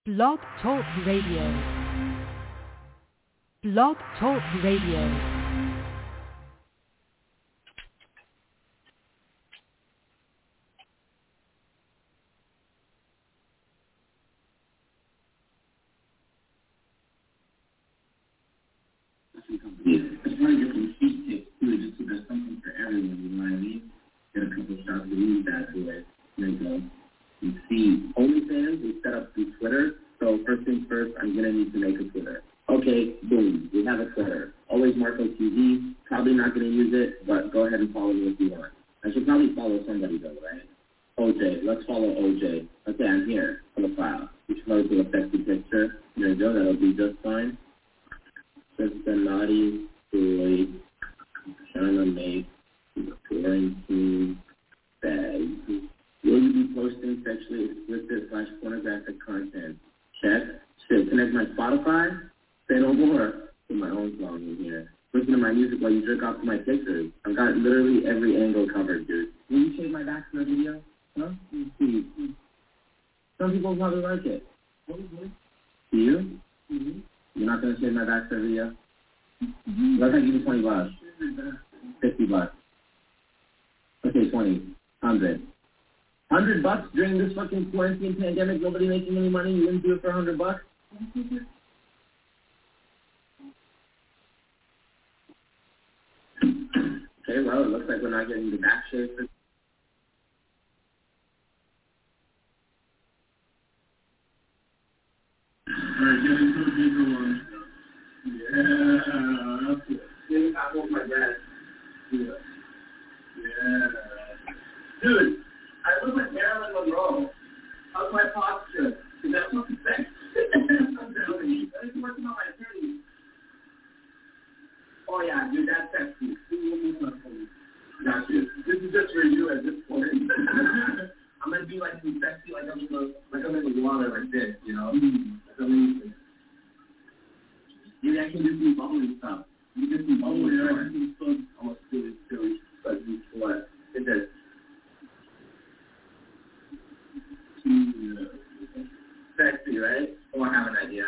Blog Talk Radio. Blog Talk Radio. It's hard to get some cheap tips too, just so there's something for everyone, you know what I mean? Get a couple shots of these bad boys. There you go. You see, OnlyFans is set up through Twitter, so first things first, I'm going to need to make a Twitter. Okay, boom, we have a Twitter. Always Marco TV, probably not going to use it, but go ahead and follow me if you want. I should probably follow somebody though, right? OJ, let's follow OJ. Okay, I'm here, profile. You should probably do a sexy picture. There you go, that'll be just fine. Just a naughty boy trying to make quarantine bags. Will you be posting sexually explicit / pornographic content? Check. Shit, connect my Spotify? Say no more. Put my own song in here. Listen to my music while you jerk off to my pictures. I've got literally every angle covered, dude. Will you shave my back for a video? Huh? See. Some people probably like it. Do you? Mm-hmm. You're not going to shave my back for a video? Let's give you $20. $50. Okay, 20. 100. $100 during this fucking quarantine pandemic, nobody making any money, you wouldn't do it for $100? Okay, well, it looks like we're not getting the back shave for alright, get into the bigger one. Yeah, that's it. I want my dad. Yeah. Dude, I look like Marilyn Monroe. How's my posture? Is that what you say? I'm telling you. I was working on my attorney. Oh, yeah, dude, that's sexy. Got you. This is just for you at this point. I'm going to be like some sexy, like I'm in the water like this, you know? That's amazing. Maybe I can do some bubbly stuff. You can do some bubbly stuff. I want to do this but do what? It does. Sexy, right? Oh, I have an idea.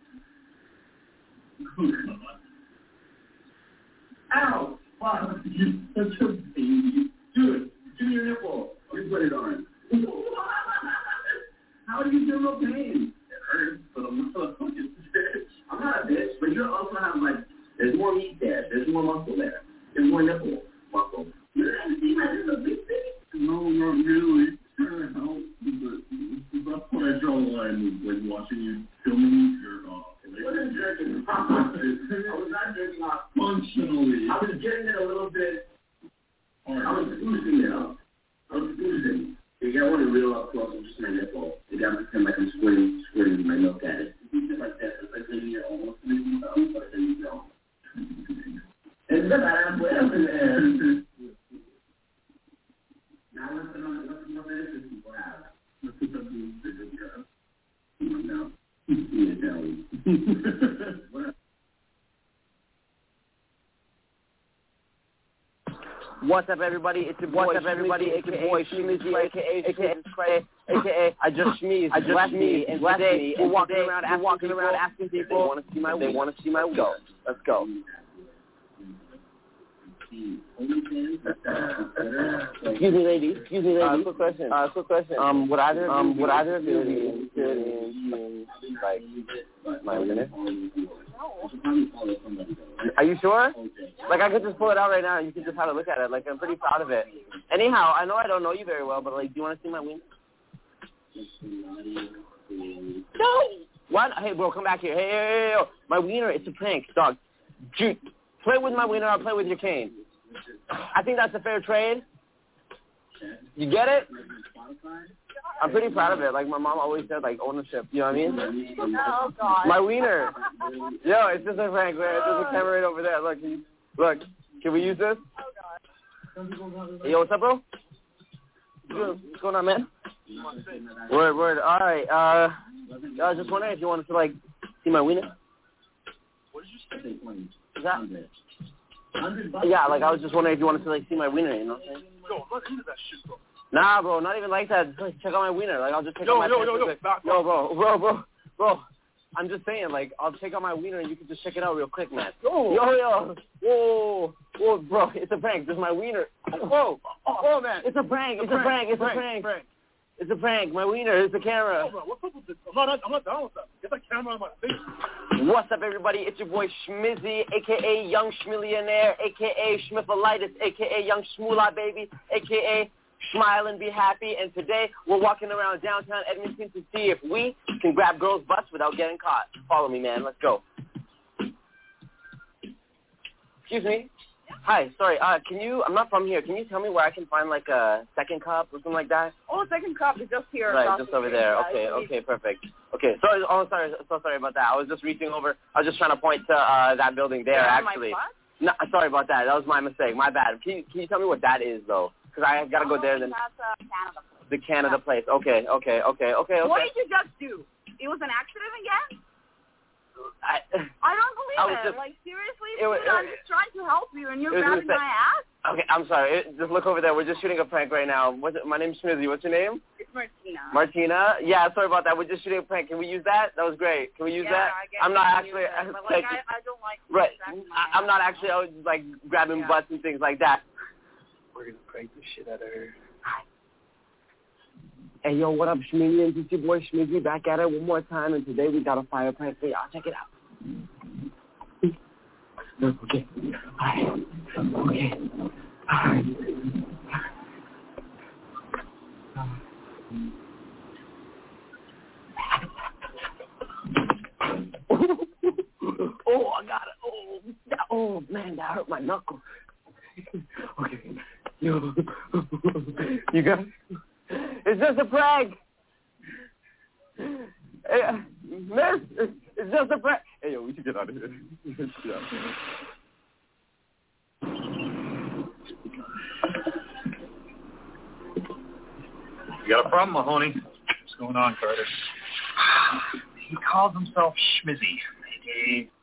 Ow! Wow, you're such a baby. Dude, give me your nipple. You put it on. How do you feel no pain? It hurts, but I'm not a fucking bitch. I'm not a bitch, but you also have, like, there's more meat there. There's more muscle there. There's more nipple muscle. You didn't see my little big thing? No, not really. Trying to help, but that's when I draw the line with, like, watching you filming you jerk off. What is jerking off? I was not jerking off. Functionally. I was getting it a little bit. I was oozing it up. I was oozing. If you want to reel up close, I'm just my nipple. You gotta pretend like I'm squirting my milk at it. You do like that. It's like maybe you're almost making up, but then you don't. It's the bad way up in there. Now what's the interest people have? Let's put something bigger here. Come on now. What's up, everybody? It's your boy, Shmeezy, aka I just sneezed. And today we're walking around asking people they want to see my go. Let's go. Excuse me, lady. Quick question. Would either of you be interested in like my unit? Are you sure? Like, I could just pull it out right now and you can just have a look at it. Like, I'm pretty proud of it. Anyhow, I know I don't know you very well, but, like, do you want to see my wiener? No! What? Hey, bro, come back here. Hey, my wiener, it's a prank, dog. Dude, play with my wiener, I'll play with your cane. I think that's a fair trade. You get it? I'm pretty proud of it. Like, my mom always said, like, ownership. You know what I mean? Oh, God. My wiener. Yo, it's just a prank, man. There's a camera right over there. Look, can we use this? Oh, God. Hey, yo, what's up, bro? What's going on, man? Word. All right. I was just wondering if you wanted to, like, see my wiener. What did you say? Is that? Yeah, like, I was just wondering if you wanted to, like, see my wiener, you know what I'm saying? Yo, I'm not into that shit, bro. Nah, bro, not even like that. Just, like, check out my wiener. Like, I'll just check out my Yo, back Yo, bro. Bro, I'm just saying, like, I'll take out my wiener and you can just check it out real quick, man. Yo. Whoa, bro, it's a prank. This is my wiener. Whoa, man. It's a prank. It's a prank. It's a prank. My wiener. It's the camera. Oh, bro, what's up with this? I'm not down with that. Get that camera on my face. What's up, everybody? It's your boy Schmizzy, a.k.a. Young Schmillionaire, a.k.a. Schmiffalitis, a.k.a. Young Shmoolah Baby, a.k.a. Smile and Be Happy. And today, we're walking around downtown Edmonton to see if we can grab girls' butts without getting caught. Follow me, man. Let's go. Excuse me. Hi, sorry. I'm not from here. Can you tell me where I can find, like, a second cup or something like that? Oh, second cup is just here. Right, just over there. Okay, perfect. Okay, sorry. So sorry about that. I was just reaching over. I was just trying to point to that building there, actually. No, sorry about that. That was my mistake. My bad. Can you tell me what that is, though? Because I got to go there. Then That's Canada. The Canada place. Okay. What did you just do? It was an accident again? I don't believe it. Like, seriously, I'm just trying to help you, and you're grabbing my ass? Okay, I'm sorry. Just look over there. We're just shooting a prank right now. My name's Schmizzy. What's your name? It's Martina. Martina? Yeah, sorry about that. We're just shooting a prank. Can we use that? That was great. Can we use that? I guess I'm not actually... I don't like... Right. I'm not actually like grabbing butts and things like that. We're going to prank the shit out of her. Hey, yo, what up, Schmizzy? It's your boy Schmizzy back at it one more time, and today we got a fire prank for y'all. Check it out. Okay. All right. Oh, I got it. Oh, man, that hurt my knuckle. Okay. Yo. You got it? It's just a prank. Hey, miss, it's just a prank. Hey, yo, we should get out of here. You got a problem, Mahoney? What's going on, Carter? He calls himself Schmizzy, a.k.a.